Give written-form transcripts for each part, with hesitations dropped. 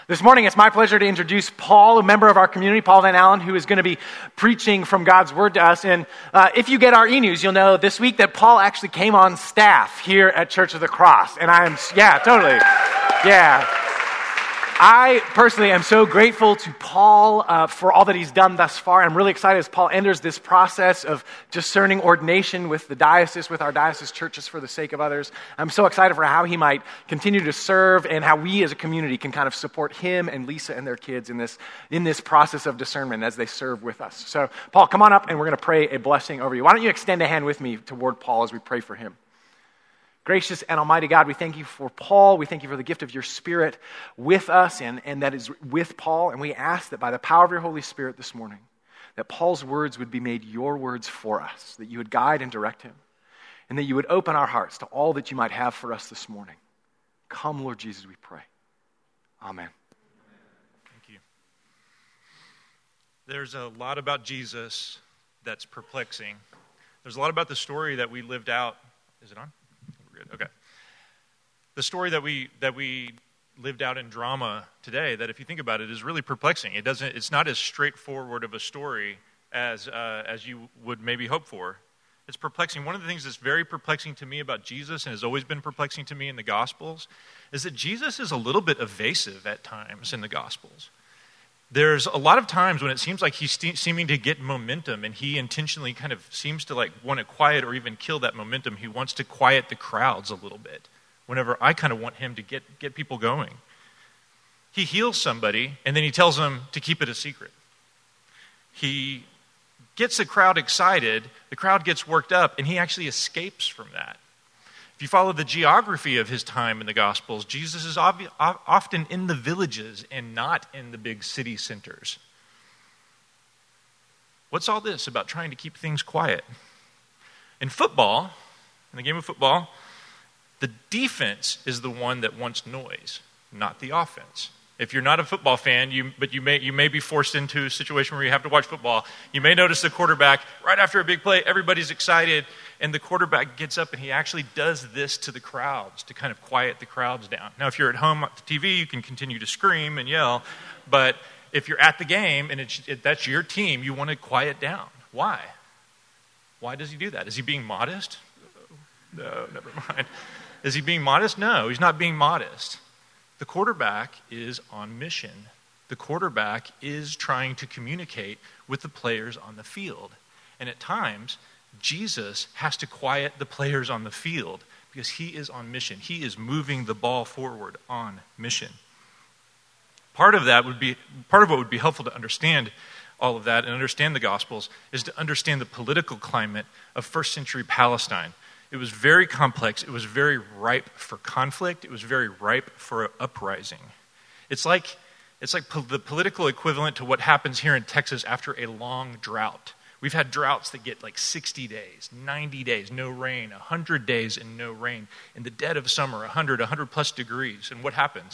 This morning, it's my pleasure to introduce Paul, a member of our community, Paul Van Allen, who is going to be preaching from God's Word to us. And if you get our e-news, you'll know this week that Paul actually came on staff here at Church of the Cross. And I personally am so grateful to Paul for all that he's done thus far. I'm really excited as Paul enters this process of discerning ordination with the diocese, with our diocese churches for the sake of others. I'm so excited for how he might continue to serve and how we as a community can kind of support him and Lisa and their kids in this process of discernment as they serve with us. So, Paul, come on up and we're going to pray a blessing over you. Why don't you extend a hand with me toward Paul as we pray for him? Gracious and almighty God, we thank you for Paul. We thank you for the gift of your Spirit with us and that is with Paul. And we ask that by the power of your Holy Spirit this morning, that Paul's words would be made your words for us, that you would guide and direct him, and that you would open our hearts to all that you might have for us this morning. Come, Lord Jesus, we pray. Amen. Thank you. There's a lot about Jesus that's perplexing. There's a lot about the story that we lived out. Is it on? Okay. The story that we lived out in drama today, that if you think about it, is really perplexing. It's not as straightforward of a story as you would maybe hope for. It's perplexing. One of the things that's very perplexing to me about Jesus, and has always been perplexing to me in the Gospels, is that Jesus is a little bit evasive at times in the Gospels. There's a lot of times when it seems like he's seeming to get momentum, and he intentionally kind of seems to want to quiet or even kill that momentum. He wants to quiet the crowds a little bit whenever I kind of want him to get people going. He heals somebody, and then he tells them to keep it a secret. He gets the crowd excited, the crowd gets worked up, and he actually escapes from that. If you follow the geography of his time in the Gospels, Jesus is often in the villages and not in the big city centers. What's all this about trying to keep things quiet? In the game of football, the defense is the one that wants noise, not the offense. If you're not a football fan, you may be forced into a situation where you have to watch football. You may notice the quarterback, right after a big play, everybody's excited, and the quarterback gets up and he actually does this to the crowds to kind of quiet the crowds down. Now, if you're at home on the TV, you can continue to scream and yell, but if you're at the game and that's your team, you want to quiet down. Why? Why does he do that? Is he being modest? No, never mind. Is he being modest? No, he's not being modest. The quarterback is on mission. The quarterback is trying to communicate with the players on the field. And at times, Jesus has to quiet the players on the field because he is on mission. He is moving the ball forward on mission. Part of what would be helpful to understand all of that and understand the Gospels is to understand the political climate of first century Palestine. It was very complex. It was very ripe for conflict. It was very ripe for uprising. It's like the political equivalent to what happens here in Texas after a long drought. We've had droughts that get 60 days, 90 days, no rain, 100 days and no rain. In the dead of summer, 100 plus degrees. And what happens?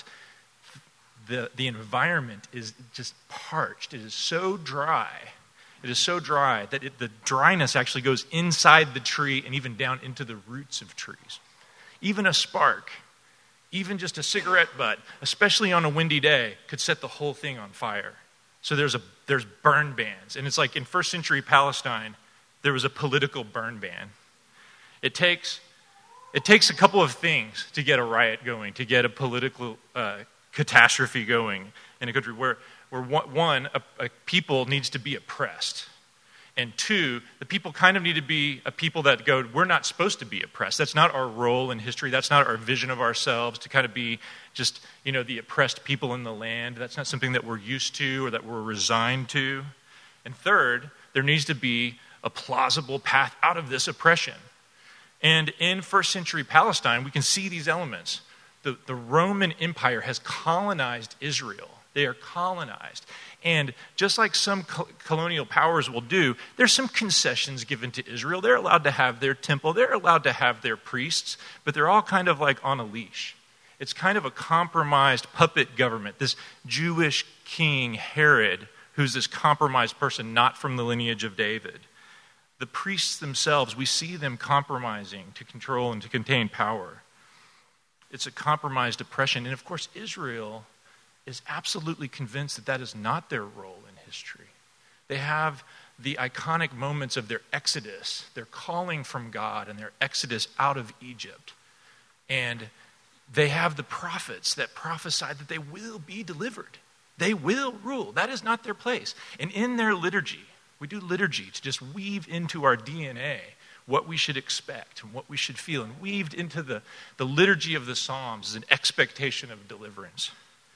The environment is just parched. It is so dry. It is so dry that the dryness actually goes inside the tree and even down into the roots of trees. Even a spark, even just a cigarette butt, especially on a windy day, could set the whole thing on fire. So there's burn bans. And it's like in first century Palestine, there was a political burn ban. It takes a couple of things to get a riot going, to get a political catastrophe going in a country where one, a people needs to be oppressed. And two, the people kind of need to be a people that go, we're not supposed to be oppressed. That's not our role in history. That's not our vision of ourselves to kind of be just, the oppressed people in the land. That's not something that we're used to or that we're resigned to. And third, there needs to be a plausible path out of this oppression. And in first century Palestine, we can see these elements. The Roman Empire has colonized Israel. They are colonized. And just like some colonial powers will do, there's some concessions given to Israel. They're allowed to have their temple. They're allowed to have their priests. But they're all kind of like on a leash. It's kind of a compromised puppet government. This Jewish king, Herod, who's this compromised person, not from the lineage of David. The priests themselves, we see them compromising to control and to contain power. It's a compromised oppression. And of course, Israel is absolutely convinced that that is not their role in history. They have the iconic moments of their exodus, their calling from God and their exodus out of Egypt. And they have the prophets that prophesied that they will be delivered. They will rule. That is not their place. And in their liturgy, we do liturgy to just weave into our DNA what we should expect and what we should feel. And weaved into the liturgy of the Psalms is an expectation of deliverance.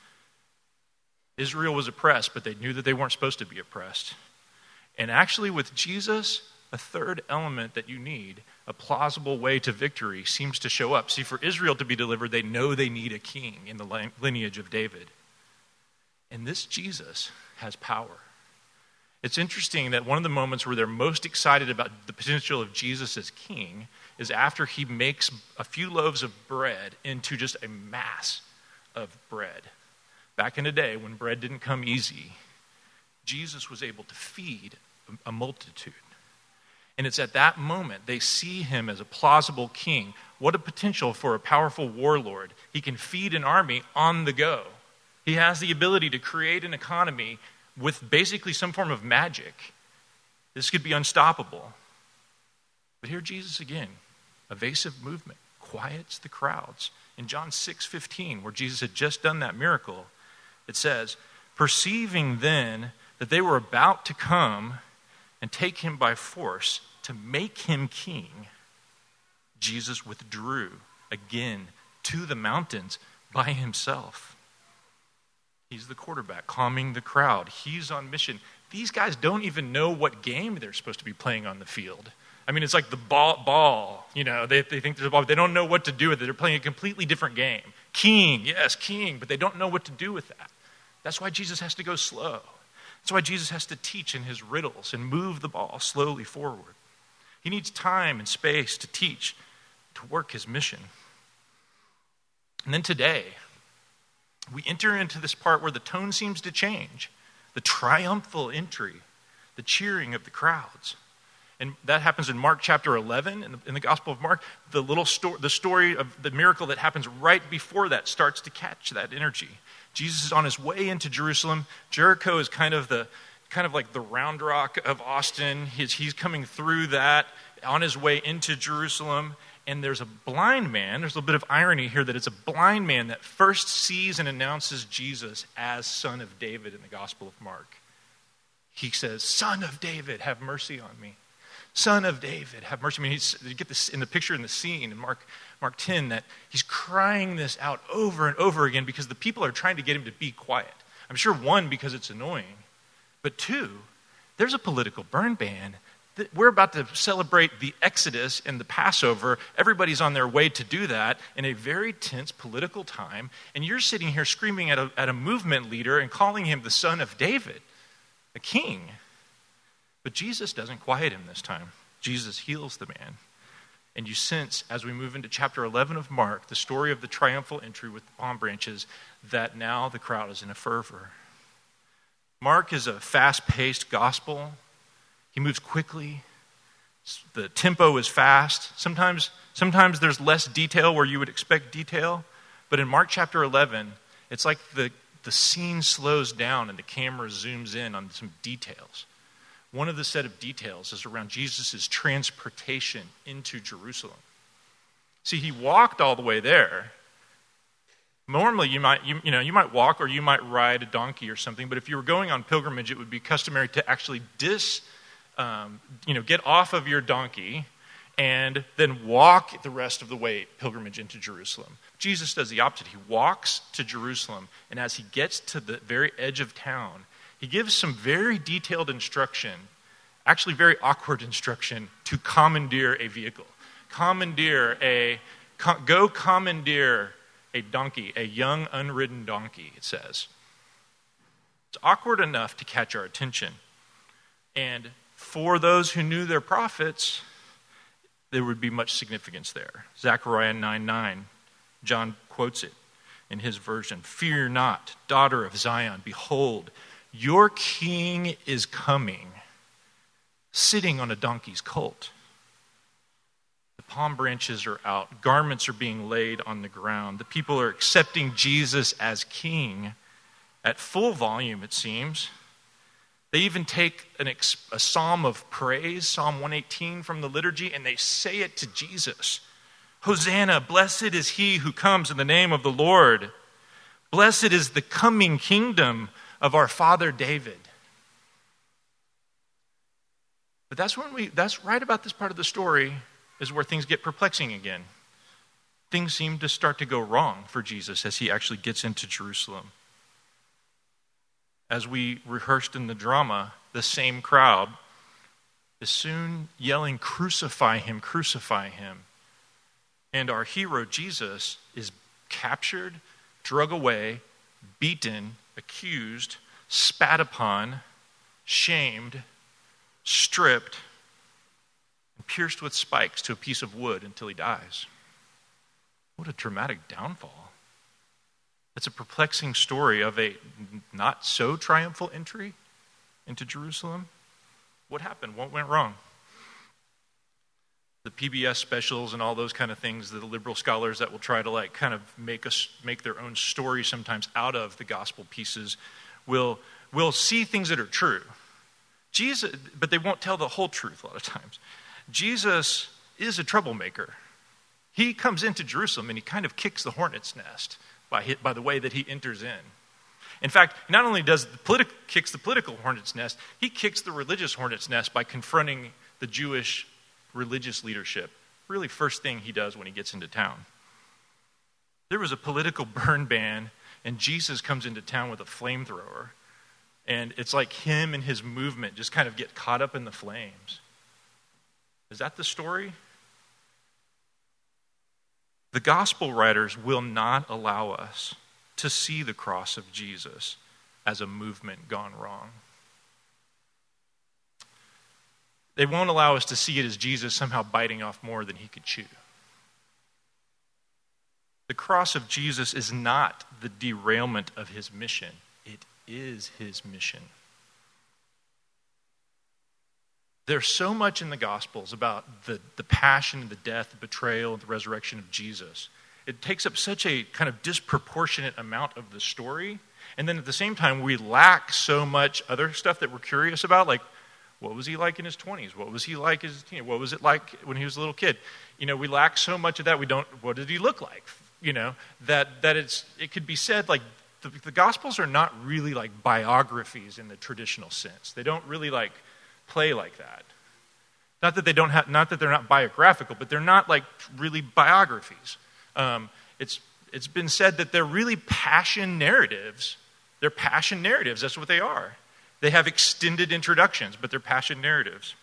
Israel was oppressed, but they knew that they weren't supposed to be oppressed. And actually with Jesus, a third element that you need, a plausible way to victory, seems to show up. See, for Israel to be delivered, they know they need a king in the lineage of David. And this Jesus has power. It's interesting that one of the moments where they're most excited about the potential of Jesus as king is after he makes a few loaves of bread into just a mass of bread. Back in the day when bread didn't come easy, Jesus was able to feed a multitude. And it's at that moment they see him as a plausible king. What a potential for a powerful warlord. He can feed an army on the go. He has the ability to create an economy with basically some form of magic. This could be unstoppable. But here Jesus again, evasive movement, quiets the crowds. In John 6:15, where Jesus had just done that miracle, it says, perceiving then that they were about to come and take him by force to make him king, Jesus withdrew again to the mountains by himself. He's the quarterback, calming the crowd. He's on mission. These guys don't even know what game they're supposed to be playing on the field. I mean, it's like the ball, you know, they think there's a ball, but they don't know what to do with it. They're playing a completely different game. King, yes, king, but they don't know what to do with that. That's why Jesus has to go slow. That's why Jesus has to teach in his riddles and move the ball slowly forward. He needs time and space to teach, to work his mission. And then today, we enter into this part where the tone seems to change. The triumphal entry, the cheering of the crowds. And that happens in Mark chapter 11, in the Gospel of Mark. The story of the miracle that happens right before that starts to catch that energy. Jesus is on his way into Jerusalem. Jericho is kind of like the Round Rock of Austin. He's coming through that on his way into Jerusalem. And there's a blind man. There's a little bit of irony here that it's a blind man that first sees and announces Jesus as Son of David in the Gospel of Mark. He says, Son of David, have mercy on me. Son of David, have mercy. I mean, you get this in the picture in the scene in Mark 10 that he's crying this out over and over again because the people are trying to get him to be quiet. I'm sure, one, because it's annoying, but two, there's a political burn ban. We're about to celebrate the Exodus and the Passover. Everybody's on their way to do that in a very tense political time, and you're sitting here screaming at a movement leader and calling him the Son of David, a king. But Jesus doesn't quiet him this time. Jesus heals the man. And you sense, as we move into chapter 11 of Mark, the story of the triumphal entry with the palm branches, that now the crowd is in a fervor. Mark is a fast-paced gospel. He moves quickly. The tempo is fast. Sometimes there's less detail where you would expect detail. But in Mark chapter 11, it's like the scene slows down and the camera zooms in on some details. One of the set of details is around Jesus' transportation into Jerusalem. See, he walked all the way there. Normally, you might walk or you might ride a donkey or something, but if you were going on pilgrimage, it would be customary to actually get off of your donkey and then walk the rest of the way pilgrimage into Jerusalem. Jesus does the opposite. He walks to Jerusalem, and as he gets to the very edge of town, he gives some very detailed instruction, actually very awkward instruction, to commandeer a vehicle. Go commandeer a donkey, a young unridden donkey, it says. It's awkward enough to catch our attention. And for those who knew their prophets, there would be much significance there. Zechariah 9:9, John quotes it in his version. Fear not, daughter of Zion, behold, your king is coming, sitting on a donkey's colt. The palm branches are out. Garments are being laid on the ground. The people are accepting Jesus as king. at full volume, it seems. They even take a psalm of praise, Psalm 118 from the liturgy, and they say it to Jesus. Hosanna, blessed is he who comes in the name of the Lord. Blessed is the coming kingdom of our father David. But that's right about this part of the story is where things get perplexing again. Things seem to start to go wrong for Jesus as he actually gets into Jerusalem. As we rehearsed in the drama, the same crowd is soon yelling, "Crucify him, crucify him." And our hero, Jesus, is captured, drug away, beaten, accused, spat upon, shamed, stripped, and pierced with spikes to a piece of wood until he dies. What a dramatic downfall. It's a perplexing story of a not so triumphal entry into Jerusalem. What happened? What went wrong? The PBS specials and all those kind of things, the liberal scholars that will try to kind of make their own story sometimes out of the gospel pieces will see things that are true. Jesus, but they won't tell the whole truth a lot of times. Jesus is a troublemaker. He comes into Jerusalem and he kind of kicks the hornet's nest by the way that he enters in. In fact, not only does kicks the political hornet's nest, he kicks the religious hornet's nest by confronting the Jewish religious leadership. Really first thing he does when he gets into town. There was a political burn ban, and Jesus comes into town with a flamethrower. And it's like him and his movement just kind of get caught up in the flames. Is that the story? The gospel writers will not allow us to see the cross of Jesus as a movement gone wrong. They won't allow us to see it as Jesus somehow biting off more than he could chew. The cross of Jesus is not the derailment of his mission. It is his mission. There's so much in the Gospels about the passion, the death, the betrayal, and the resurrection of Jesus. It takes up such a kind of disproportionate amount of the story. And then at the same time, we lack so much other stuff that we're curious about, like what was he like in his 20s? What was he like as a teenager? What was it like when he was a little kid? We lack so much of that. What did he look like? That it could be said like the Gospels are not really like biographies in the traditional sense. They don't really like play like that. Not that they're not biographical, but they're not like really biographies. It's been said that they're really passion narratives. They're passion narratives. That's what they are. They have extended introductions, but they're passion narratives.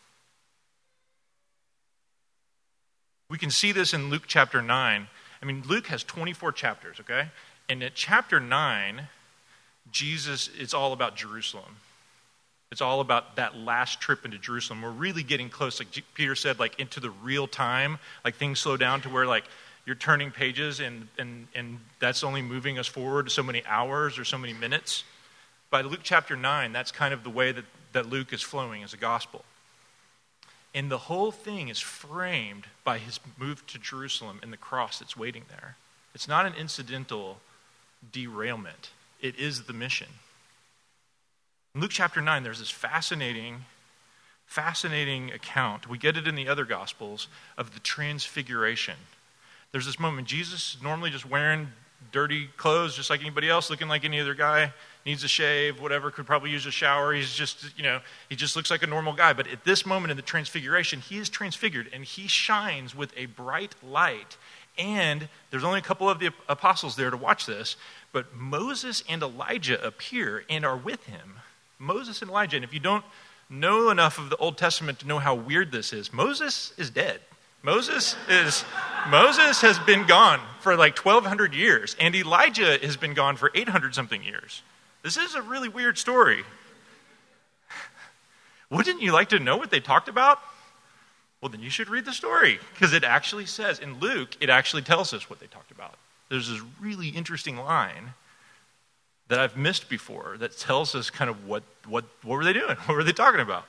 We can see this in Luke chapter 9. I mean, Luke has 24 chapters, okay? And at chapter 9, it's all about Jerusalem. It's all about that last trip into Jerusalem. We're really getting close, like Peter said, like into the real time. Like things slow down to where like you're turning pages and that's only moving us forward so many hours or so many minutes. By Luke chapter 9, that's kind of the way that Luke is flowing as a gospel. And the whole thing is framed by his move to Jerusalem and the cross that's waiting there. It's not an incidental derailment. It is the mission. In Luke chapter 9, there's this fascinating account. We get it in the other Gospels of the transfiguration. There's this moment, Jesus is normally just wearing dirty clothes just like anybody else, looking like any other guy, needs a shave, whatever, could probably use a shower. He's just, he just looks like a normal guy. But at this moment in the transfiguration, he is transfigured and he shines with a bright light. And there's only a couple of the apostles there to watch this, but Moses and Elijah appear and are with him. Moses and Elijah. And if you don't know enough of the Old Testament to know how weird this is, Moses is dead. Moses has been gone for like 1,200 years, and Elijah has been gone for 800 something years. This is a really weird story. Wouldn't you like to know what they talked about? Well, then you should read the story, because it actually says, in Luke, it actually tells us what they talked about. There's this really interesting line that I've missed before that tells us kind of what were they doing? What were they talking about?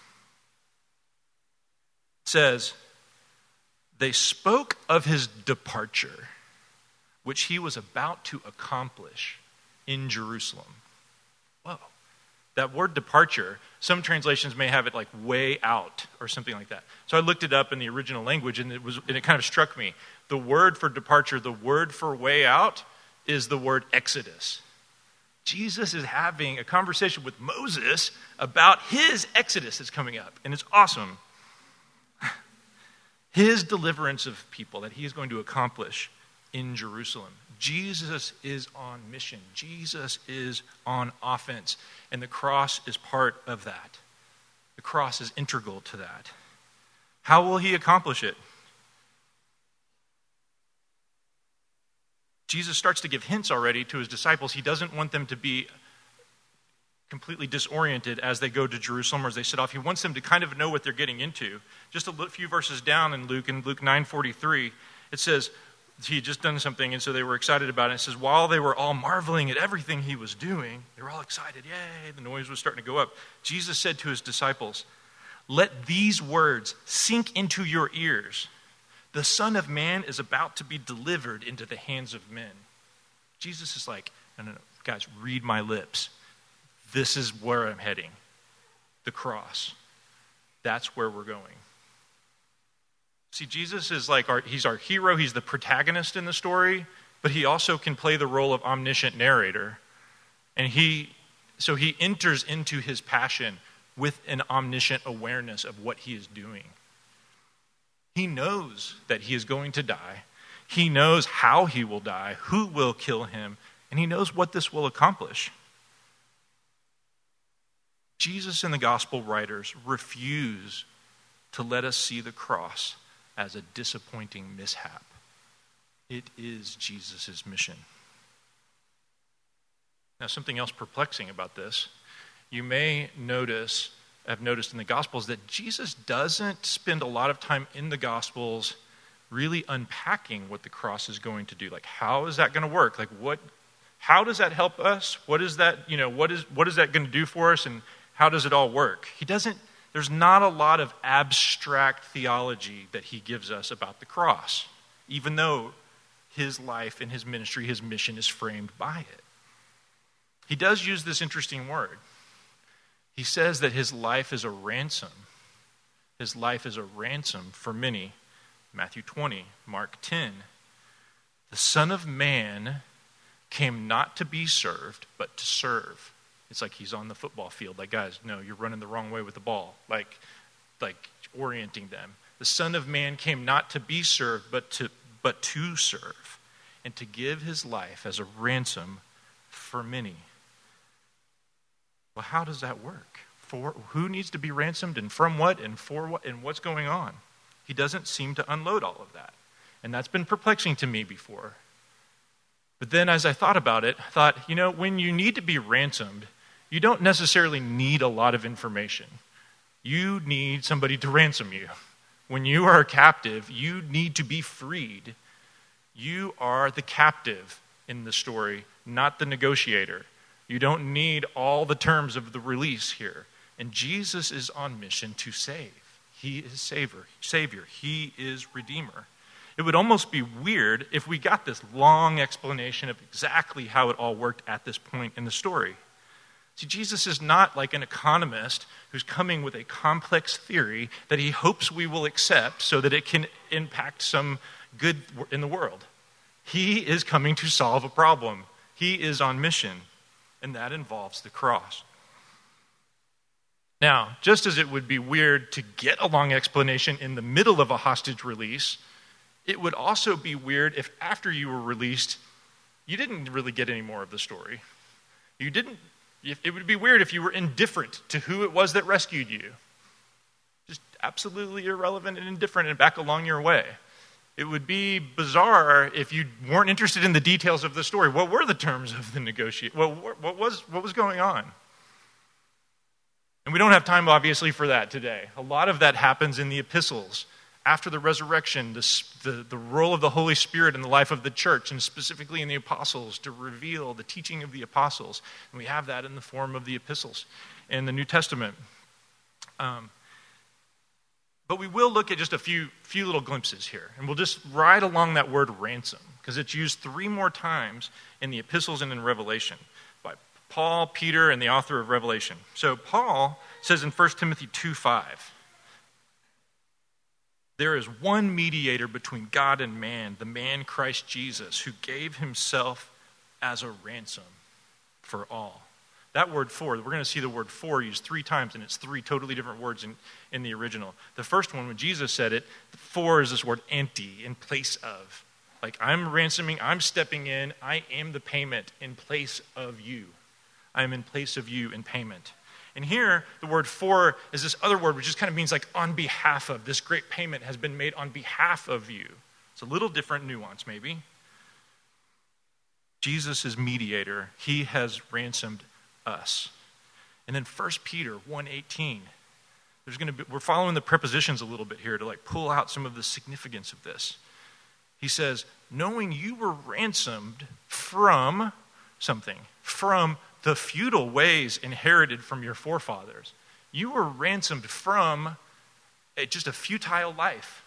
It says, they spoke of his departure, which he was about to accomplish in Jerusalem. Whoa. That word departure, some translations may have it like way out or something like that. So I looked it up in the original language, and it kind of struck me. The word for departure, the word for way out, is the word exodus. Jesus is having a conversation with Moses about his exodus that's coming up, and it's awesome. His deliverance of people that he is going to accomplish in Jerusalem. Jesus is on mission. Jesus is on offense. And the cross is part of that. The cross is integral to that. How will he accomplish it? Jesus starts to give hints already to his disciples. He doesn't want them to be completely disoriented as they go to Jerusalem or as they set off. He wants them to kind of know what they're getting into. Just a few verses down in Luke 9:43, it says, he had just done something, and so they were excited about it. It says, while they were all marveling at everything he was doing, they were all excited. Yay, the noise was starting to go up. Jesus said to his disciples, let these words sink into your ears. The Son of Man is about to be delivered into the hands of men. Jesus is like, no, guys, read my lips. This is where I'm heading. The cross. That's where we're going. See, Jesus is like he's our hero. He's the protagonist in the story, but he also can play the role of omniscient narrator. And so he enters into his passion with an omniscient awareness of what he is doing. He knows that he is going to die. He knows how he will die, who will kill him, and he knows what this will accomplish. Jesus and the gospel writers refuse to let us see the cross as a disappointing mishap. It is Jesus' mission. Now, something else perplexing about this, you may have noticed in the Gospels that Jesus doesn't spend a lot of time in the Gospels really unpacking what the cross is going to do. Like, how is that going to work? Like, how does that help us? What is that, what is that going to do for us, and how does it all work? There's not a lot of abstract theology that he gives us about the cross, even though his life and his ministry, his mission is framed by it. He does use this interesting word. He says that his life is a ransom. His life is a ransom for many. Matthew 20, Mark 10. The Son of Man came not to be served, but to serve. It's like he's on the football field. Like, guys, no, you're running the wrong way with the ball. Like orienting them. The Son of Man came not to be served, but to serve, and to give his life as a ransom for many. Well, how does that work? For who needs to be ransomed, and from what, and for what, and what's going on? He doesn't seem to unload all of that. And that's been perplexing to me before. But then as I thought about it, I thought, when you need to be ransomed, you don't necessarily need a lot of information. You need somebody to ransom you. When you are a captive, you need to be freed. You are the captive in the story, not the negotiator. You don't need all the terms of the release here. And Jesus is on mission to save. He is Savior. He is Redeemer. It would almost be weird if we got this long explanation of exactly how it all worked at this point in the story. See, Jesus is not like an economist who's coming with a complex theory that he hopes we will accept so that it can impact some good in the world. He is coming to solve a problem. He is on mission, and that involves the cross. Now, just as it would be weird to get a long explanation in the middle of a hostage release, it would also be weird if after you were released, you didn't really get any more of the story. It would be weird if you were indifferent to who it was that rescued you. Just absolutely irrelevant and indifferent and back along your way. It would be bizarre if you weren't interested in the details of the story. What were the terms of the negotiation? What was going on? And we don't have time, obviously, for that today. A lot of that happens in the epistles. After the resurrection, the role of the Holy Spirit in the life of the church, and specifically in the apostles, to reveal the teaching of the apostles. And we have that in the form of the epistles in the New Testament. But we will look at just a few little glimpses here. And we'll just ride along that word ransom, because it's used 3 more times in the epistles and in Revelation. Paul, Peter, and the author of Revelation. So Paul says in 1 Timothy 2:5, there is one mediator between God and man, the man Christ Jesus, who gave himself as a ransom for all. That word for, we're going to see the word for used 3 times, and it's 3 totally different words in the original. The first one, when Jesus said it, for is this word anti, in place of. Like, I'm ransoming, I'm stepping in, I am the payment in place of you. I am in place of you in payment. And here, the word for is this other word, which just kind of means like on behalf of. This great payment has been made on behalf of you. It's a little different nuance, maybe. Jesus is mediator. He has ransomed us. And then 1 Peter 1:18. We're following the prepositions a little bit here to like pull out some of the significance of this. He says, knowing you were ransomed from something, from the futile ways inherited from your forefathers. You were ransomed from just a futile life.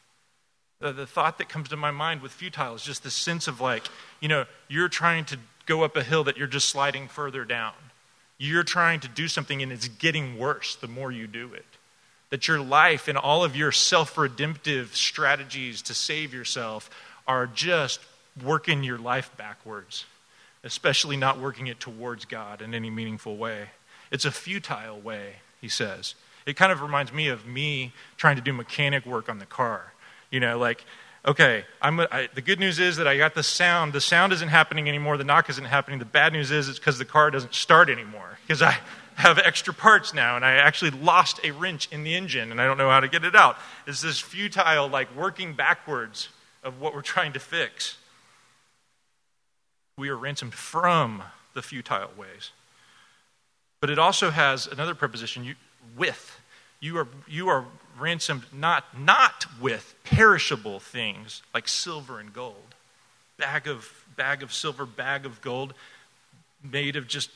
The thought that comes to my mind with futile is just the sense of like, you're trying to go up a hill that you're just sliding further down. You're trying to do something and it's getting worse the more you do it. That your life and all of your self-redemptive strategies to save yourself are just working your life backwards, especially not working it towards God in any meaningful way. It's a futile way, he says. It kind of reminds me of me trying to do mechanic work on the car. Okay, the good news is that I got the sound. The sound isn't happening anymore. The knock isn't happening. The bad news is it's because the car doesn't start anymore. Because I have extra parts now, and I actually lost a wrench in the engine, and I don't know how to get it out. It's this futile, like working backwards of what we're trying to fix. We are ransomed from the futile ways. But it also has another preposition, with. You are ransomed not with perishable things like silver and gold. Bag of silver, bag of gold made of just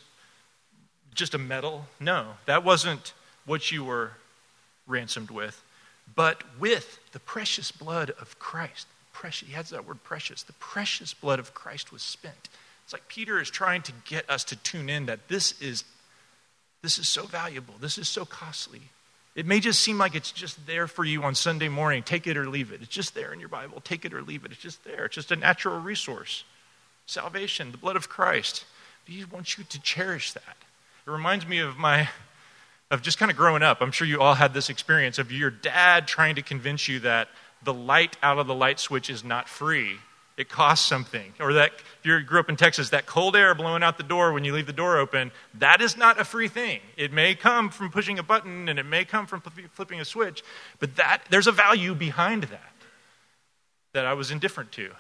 a metal. No, that wasn't what you were ransomed with. But with the precious blood of Christ. He has that word precious. The precious blood of Christ was spent. It's like Peter is trying to get us to tune in that this is so valuable. This is so costly. It may just seem like it's just there for you on Sunday morning. Take it or leave it. It's just there in your Bible. Take it or leave it. It's just there. It's just a natural resource. Salvation, the blood of Christ. He wants you to cherish that. It reminds me of just kind of growing up. I'm sure you all had this experience of your dad trying to convince you that the light out of the light switch is not free. It costs something. Or that if you grew up in Texas, that cold air blowing out the door when you leave the door open, that is not a free thing. It may come from pushing a button and it may come from flipping a switch, but there's a value behind that I was indifferent to.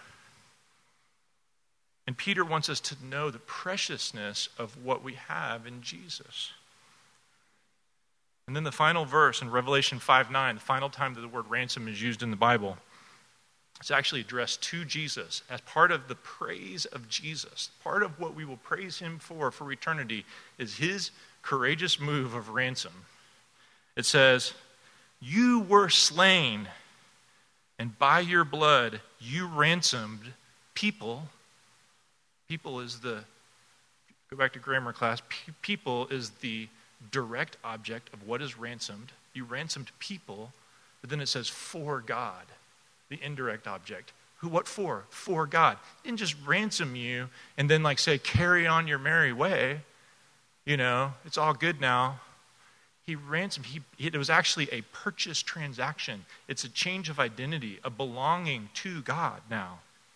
And Peter wants us to know the preciousness of what we have in Jesus. And then the final verse in Revelation 5:9, the final time that the word ransom is used in the Bible, it's actually addressed to Jesus as part of the praise of Jesus. Part of what we will praise him for eternity is his courageous move of ransom. It says, you were slain, and by your blood you ransomed people. People is go back to grammar class, people is the direct object of what is ransomed. You ransomed people, but then it says for God. The indirect object. What for? For God. He didn't just ransom you and then say, carry on your merry way. It's all good now. He ransomed. It was actually a purchase transaction. It's a change of identity, a belonging to God now.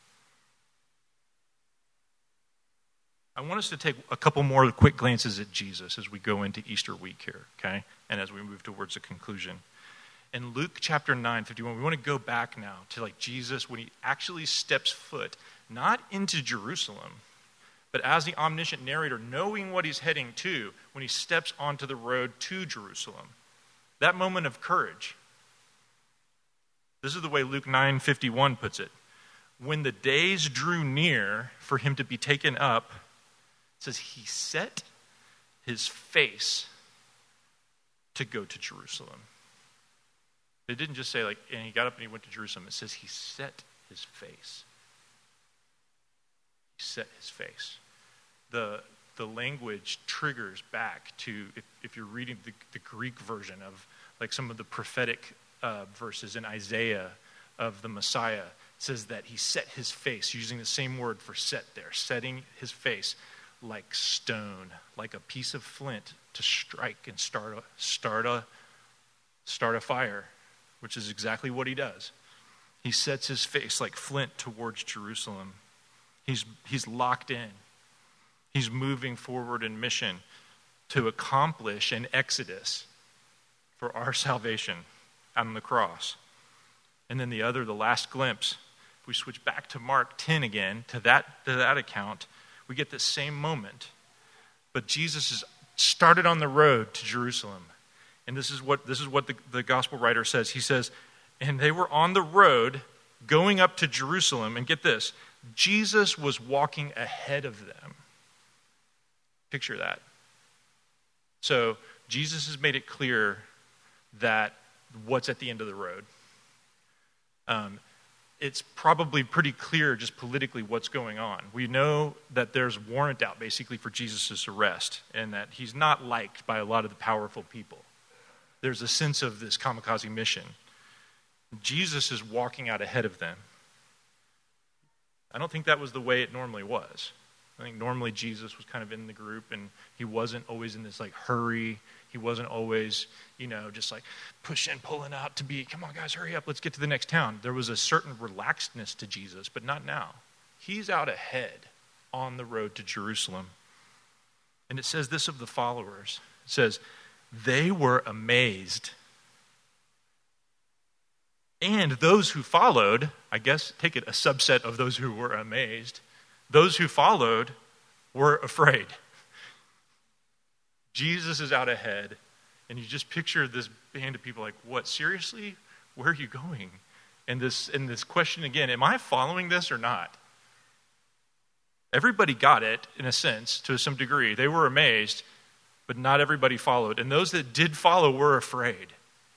I want us to take a couple more quick glances at Jesus as we go into Easter week here, okay? And as we move towards a conclusion. In Luke chapter 9:51, we want to go back now to Jesus when he actually steps foot, not into Jerusalem, but as the omniscient narrator, knowing what he's heading to, when he steps onto the road to Jerusalem. That moment of courage. This is the way Luke 9:51 puts it. When the days drew near for him to be taken up, it says he set his face to go to Jerusalem. It didn't just say and he got up and he went to Jerusalem. It says he set his face. He set his face. The the language triggers back to, if you're reading the Greek version of like some of the prophetic verses in Isaiah of the Messiah, it says that he set his face, using the same word for set there, setting his face like stone, like a piece of flint to strike and start a fire, which is exactly what he does. He sets his face like flint towards Jerusalem. He's locked in. He's moving forward in mission to accomplish an exodus for our salvation on the cross. And then the last glimpse, if we switch back to Mark 10 again, to that account, we get the same moment. But Jesus is started on the road to Jerusalem. And this is what the gospel writer says. He says, and they were on the road going up to Jerusalem. And get this, Jesus was walking ahead of them. Picture that. So Jesus has made it clear that what's at the end of the road. It's probably pretty clear just politically what's going on. We know that there's a warrant out basically for Jesus' arrest and that he's not liked by a lot of the powerful people. There's a sense of this kamikaze mission. Jesus is walking out ahead of them. I don't think that was the way it normally was. I think normally Jesus was kind of in the group and he wasn't always in this like hurry. He wasn't always, just like pushing, pulling out to be, come on guys, hurry up, let's get to the next town. There was a certain relaxedness to Jesus, but not now. He's out ahead on the road to Jerusalem. And it says this of the followers. It says, they were amazed. And those who followed, I guess, take it a subset of those who were amazed, those who followed were afraid. Jesus is out ahead, and you just picture this band of people like, what, seriously? Where are you going? And this question again, am I following this or not? Everybody got it, in a sense, to some degree. They were amazed, but not everybody followed. And those that did follow were afraid.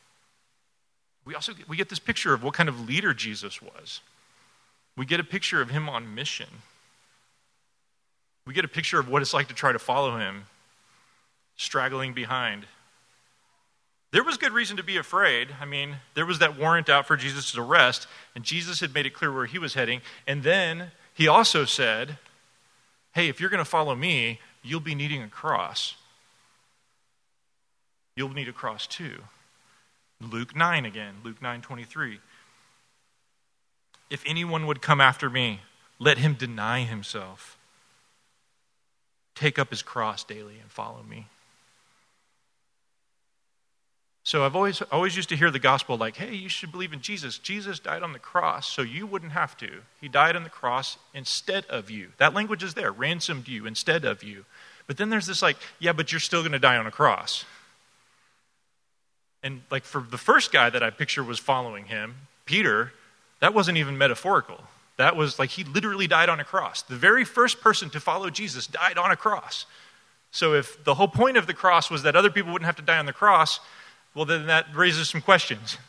We get this picture of what kind of leader Jesus was. We get a picture of him on mission. We get a picture of what it's like to try to follow him, straggling behind. There was good reason to be afraid. I mean, there was that warrant out for Jesus' arrest, and Jesus had made it clear where he was heading. And then he also said, hey, if you're going to follow me, you'll be needing a cross. You'll need a cross too. Luke 9 again, Luke 9:23. If anyone would come after me, let him deny himself. Take up his cross daily and follow me. So I've always used to hear the gospel like, hey, you should believe in Jesus. Jesus died on the cross, so you wouldn't have to. He died on the cross instead of you. That language is there, ransomed you instead of you. But then there's this like, yeah, but you're still going to die on a cross. And like for the first guy that I picture was following him, Peter, that wasn't even metaphorical. That was like he literally died on a cross. The very first person to follow Jesus died on a cross. So if the whole point of the cross was that other people wouldn't have to die on the cross, well, then that raises some questions.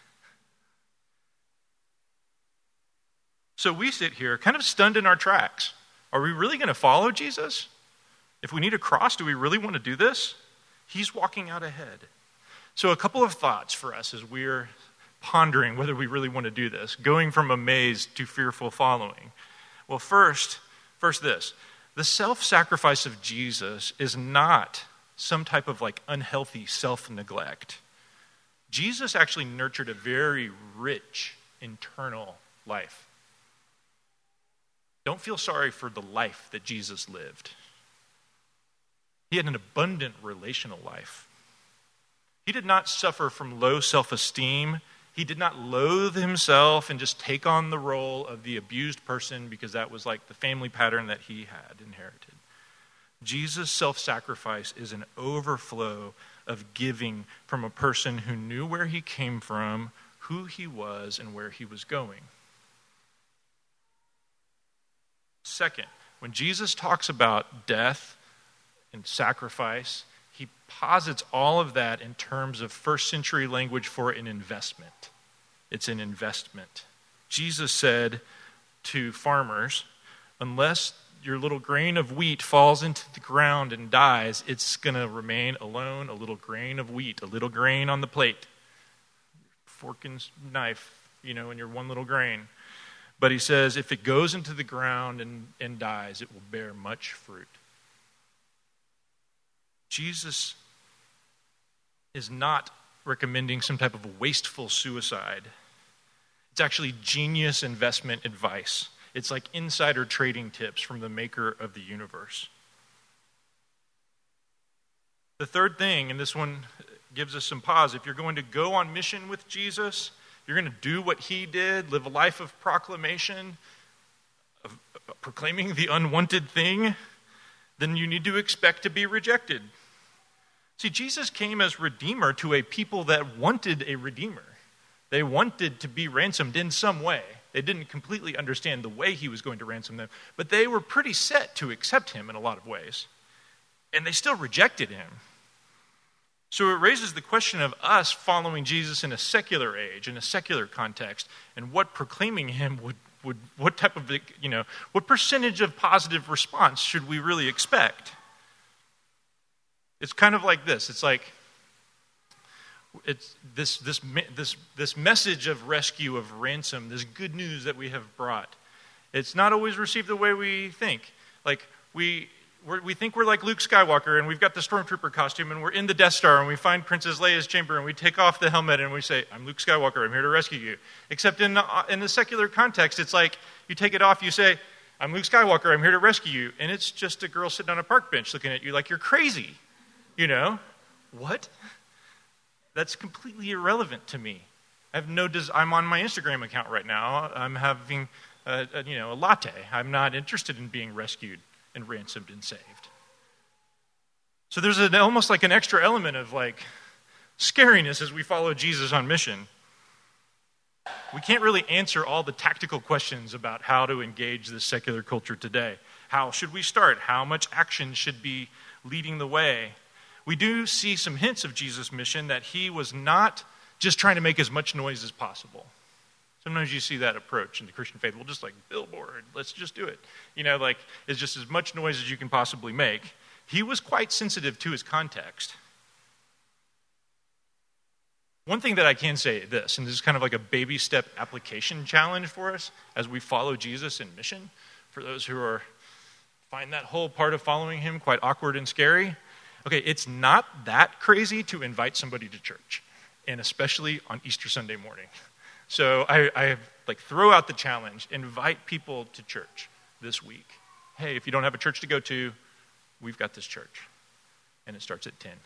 So we sit here kind of stunned in our tracks. Are we really going to follow Jesus? If we need a cross, do we really want to do this? He's walking out ahead. So a couple of thoughts for us as we're pondering whether we really want to do this, going from amazed to fearful following. Well, first this. The self-sacrifice of Jesus is not some type of like unhealthy self-neglect. Jesus actually nurtured a very rich internal life. Don't feel sorry for the life that Jesus lived. He had an abundant relational life. He did not suffer from low self-esteem. He did not loathe himself and just take on the role of the abused person because that was like the family pattern that he had inherited. Jesus' self-sacrifice is an overflow of giving from a person who knew where he came from, who he was, and where he was going. Second, when Jesus talks about death and sacrifice, he posits all of that in terms of first century language for an investment. It's an investment. Jesus said to farmers, unless your little grain of wheat falls into the ground and dies, it's going to remain alone, a little grain of wheat, a little grain on the plate. Fork and knife, in your one little grain. But he says, if it goes into the ground and dies, it will bear much fruit. Jesus is not recommending some type of wasteful suicide. It's actually genius investment advice. It's like insider trading tips from the maker of the universe. The third thing, and this one gives us some pause, if you're going to go on mission with Jesus, you're going to do what he did, live a life of proclamation, of proclaiming the unwanted thing, then you need to expect to be rejected. See, Jesus came as Redeemer to a people that wanted a Redeemer. They wanted to be ransomed in some way. They didn't completely understand the way he was going to ransom them, but they were pretty set to accept him in a lot of ways. And they still rejected him. So it raises the question of us following Jesus in a secular age, in a secular context, and what proclaiming him what type of, what percentage of positive response should we really expect? It's kind of like this. It's like, it's this message of rescue, of ransom, this good news that we have brought. It's not always received the way we think. Like, we think we're like Luke Skywalker, and we've got the Stormtrooper costume, and we're in the Death Star, and we find Princess Leia's chamber, and we take off the helmet, and we say, I'm Luke Skywalker, I'm here to rescue you. Except in the secular context, it's like, you take it off, you say, I'm Luke Skywalker, I'm here to rescue you. And it's just a girl sitting on a park bench looking at you like you're crazy. What? That's completely irrelevant to me. I have I'm on my Instagram account right now. I'm having a latte. I'm not interested in being rescued and ransomed and saved. So there's almost like an extra element of like scariness as we follow Jesus on mission. We can't really answer all the tactical questions about how to engage this secular culture today. How should we start? How much action should be leading the way? We do see some hints of Jesus' mission that he was not just trying to make as much noise as possible. Sometimes you see that approach in the Christian faith. Well, just like billboard, let's just do it. It's just as much noise as you can possibly make. He was quite sensitive to his context. One thing that I can say this, and this is kind of like a baby step application challenge for us as we follow Jesus in mission, for those who find that whole part of following him quite awkward and scary. Okay, it's not that crazy to invite somebody to church, and especially on Easter Sunday morning. So I throw out the challenge, invite people to church this week. Hey, if you don't have a church to go to, we've got this church, and it starts at 10.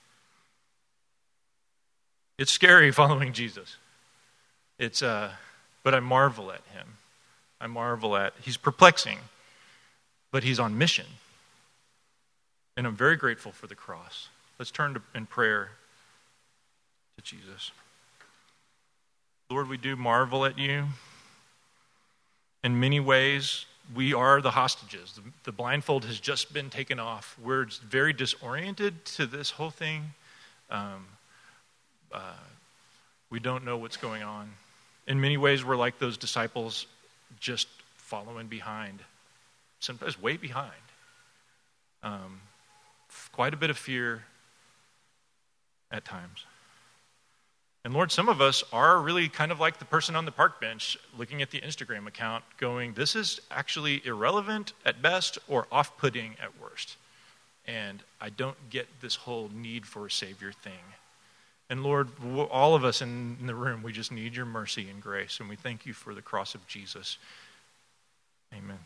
It's scary following Jesus. But I marvel at him. He's perplexing, but he's on mission. And I'm very grateful for the cross. Let's turn in prayer to Jesus. Lord, we do marvel at you. In many ways, we are the hostages. The blindfold has just been taken off. We're very disoriented to this whole thing. We don't know what's going on. In many ways, we're like those disciples just following behind, sometimes way behind. Quite a bit of fear at times. And Lord, some of us are really kind of like the person on the park bench looking at the Instagram account going, this is actually irrelevant at best or off-putting at worst. And I don't get this whole need for a Savior thing. And Lord, all of us in the room, we just need your mercy and grace. And we thank you for the cross of Jesus. Amen.